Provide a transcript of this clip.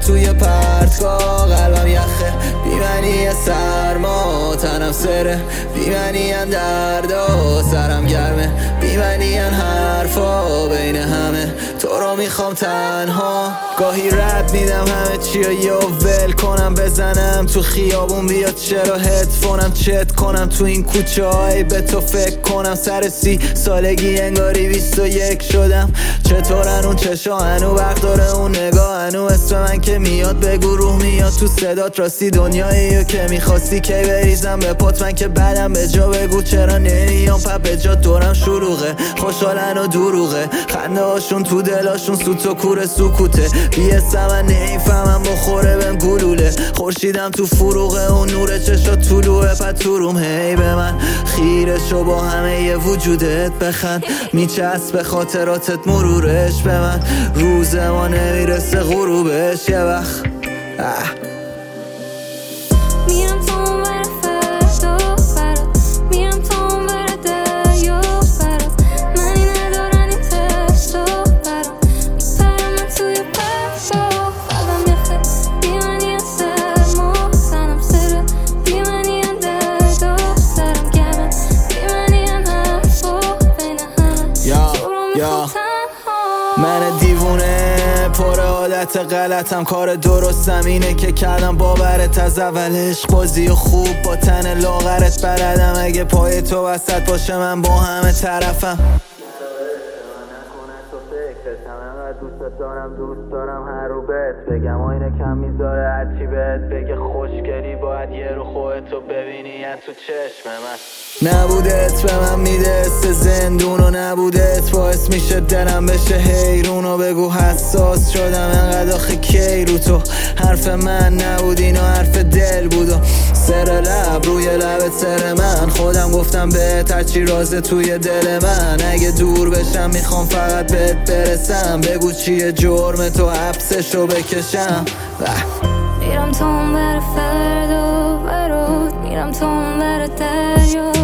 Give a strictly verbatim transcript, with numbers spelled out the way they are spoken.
توی پرتگاه قلبم یخه، بیمنی سرما تنم سره، بیمنی دردا سرم گرمه، بیمنی حرفا بین همه تو رو میخوام تنها. گاهی رد میدم همه چی و یا ول کنم، بزنم تو خیابون بیاد چرا هدفونم چت کنم تو این کوچه های به تو فکر کنم. سر سی سالگی انگاری بیست و یک شدم، چطورن اون چشا هنو وقت داره اون نگاه هنو اسم من که میاد بگو روح میاد تو صدات، راستی دنیاییو که میخواستی کی بریزم به پات من که بعدم به جا بگو چرا نمیام پا به جا دورم شلوغه، خوشحالن و دروغه خنده هاشون تو دلاشون سوت و کور سکوته، بیستم من نمیفهمم بخوره بهم گلوله، خورشیدم تو فروغه اون نور چشا طلوعه پتوروم هی به من خیره شو با همه ی وجودت بخند، میچسب به خاطراتت مرورش به من، روز ما نمیرسه غروبش یه وقت میرم تا اون ور فردا برات، میرم تا اون ور دریا برات، منی ندارن این ترسا برام، میپرم من توی پرسا قلبم یخه، بیمنی سرما تنم سره، بیمنی دردا سرم گرمه، بیمنی حرفا بین همه تو رو میخوام تنها. من دیوونه پر عادت غلطم، کار درستم اینه که کردم باورت از اول، عشق بازی و خوب با تن لاغرت بلدم، اگه پای تو وسط باشه من با همه طرفم. دوست دارم دوست دارم هر رو بهت بگم آینه کم میذاره هرچی بهت بگه، خوشگلی باید یه رو خودتو ببینی تو چشم من. نبودت به من میده است زندون و نبودت باعث میشه دلم بشه حیرون و بگو حساس شدم انقدر آخه کی رو تو حرف من نبود اینا حرف دل بود و سر لب روی لبت سر من، خودم گفتم بهت هرچی رازه توی دل من، اگه دور بشم میخوام فقط بهت برسم، بگو چیه جرم تو حبسشو بکشم. میرم تا اون بر فردا برات، میرم تا اون بر دریا